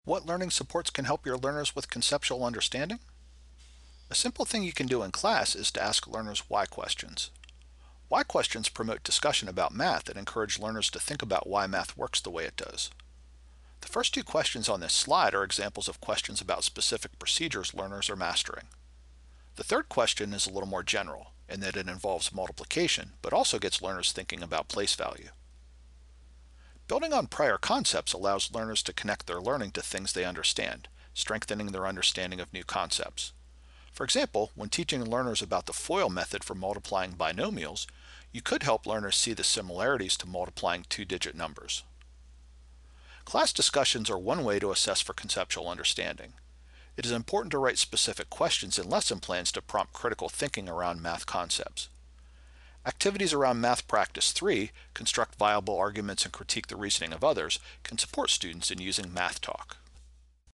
What learning supports can help your learners with conceptual understanding? A simple thing you can do in class is to ask learners why questions. Why questions promote discussion about math and encourage learners to think about why math works the way it does. The first two questions on this slide are examples of questions about specific procedures learners are mastering. The third question is a little more general, in that it involves multiplication, but also gets learners thinking about place value. Building on prior concepts allows learners to connect their learning to things they understand, strengthening their understanding of new concepts. For example, when teaching learners about the FOIL method for multiplying binomials, you could help learners see the similarities to multiplying two-digit numbers. Class discussions are one way to assess for conceptual understanding. It is important to write specific questions in lesson plans to prompt critical thinking around math concepts. Activities around Math Practice 3, construct viable arguments and critique the reasoning of others, can support students in using math talk.